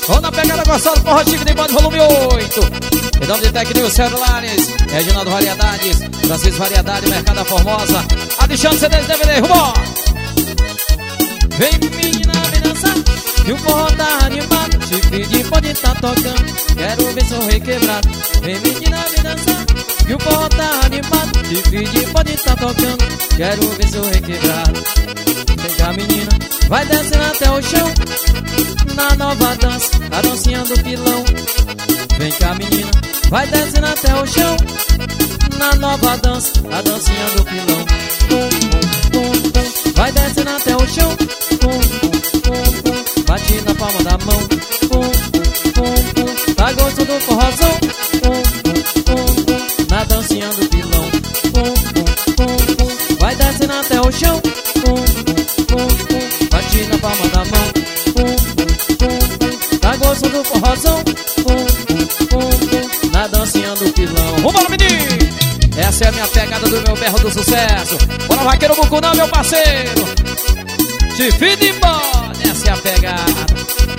Vamos na pegada gostosa, forró chique de banda, volume 8. Em nome de Tecnicos Celulares, Reginaldo Variedades, Francisco Variedade, Mercado da Formosa, Alexandre CDs DVD, rumo! Vem menina, vem dançar, que o forró tá animado. Te pedi, pode tá tocando, quero ver seu rei quebrado. Vem menina, vem dançar, que o forró tá animado. Te pedi, pode tá tocando, quero ver seu rei quebrado. Vem cá menina, vai descendo até o chão, na nova dança, a dancinha do pilão. Vem cá menina, vai descendo até o chão, na nova dança, a dancinha do pilão. Pum, pum, pum, pum. Vai descendo até o chão, pum, pum, pum, pum. Bate na palma da mão, pum, pum, pum, pum. Tá gosto do forrozão, pum, pum, pum, pum. Na dancinha do pilão, pum, pum, pum, pum. Vai descendo até o chão, pum, pum, pum, pum. Bate na palma da mão, pum, pum, pum. Tá gosto do forrozão, pum, pum, pum, pum. Na dancinha do pilão. Vambora, menino! Essa é a minha pegada do meu berro do sucesso. Bora, vaqueiro Bucunã, meu parceiro. Chifre de bode, essa é a pegada.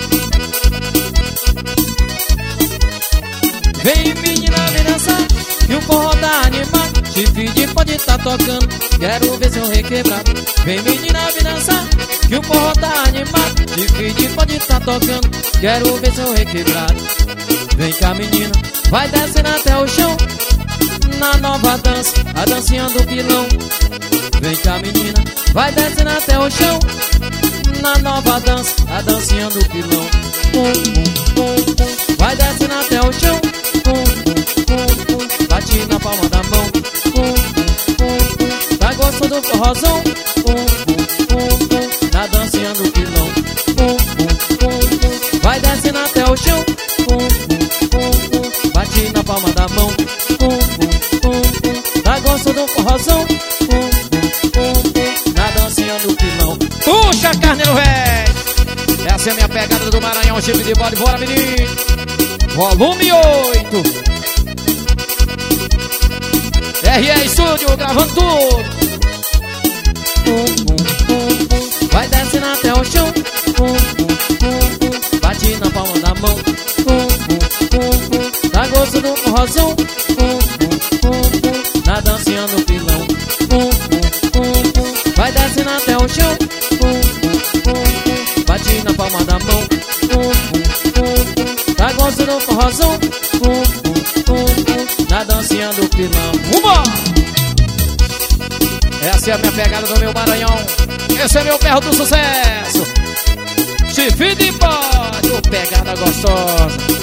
Vem menina, vem dançar, que o forró tá animado. Chifre de bode tá tocando, quero ver seu rei quebrado. Vem menina, vem dançar, que o forró tá animado. Chifre de bode tá tocando, quero ver seu rei quebrado. Vem cá menina, vai descendo até o chão, na nova dança, a dancinha do pilão. Vem cá menina, vai descendo até o chão, na nova dança, a dancinha do pilão. Pum, pum, pum, pum. Vai descendo até o chão, pum, pum, pum, pum. Bate na palma da mão, pum, pum, pum, pum. Tá gostando do forrozão, pum, pum, pum, pum. Na dancinha do pilão, pum, pum, pum, pum. Vai descendo até o chão, pum, pum, pum, pum. Bate na palma da mão, pum, pum, pum, pum. Tá gostando do forrozão, pum, pum, pum, pum. Na dancinha do pilão. Puxa, carneiro velho! Essa é a minha pegada do Maranhão, chifre de bode, bora menino! Volume 8. RE Estúdio, gravando tudo. Pum, pum, pum, pum. Vai descendo até o chão, pum, pum, pum, pum. Bate na palma da mão, pum, pum, pum, pum. Tá gosto do forrozão, pum, pum, pum, pum. Na dancinha do pilão, pum, pum, pum, pum. Vai descendo até o chão, pum, pum, pum, pum. Bate na palma da mão, pum, pum, pum, pum. Tá gosto do forrozão, pum, pum, pum, pum. Na dancinha do pilão. Essa é a minha pegada do meu Maranhão. Esse é meu berro do sucesso. Chifre de bode, pegada gostosa.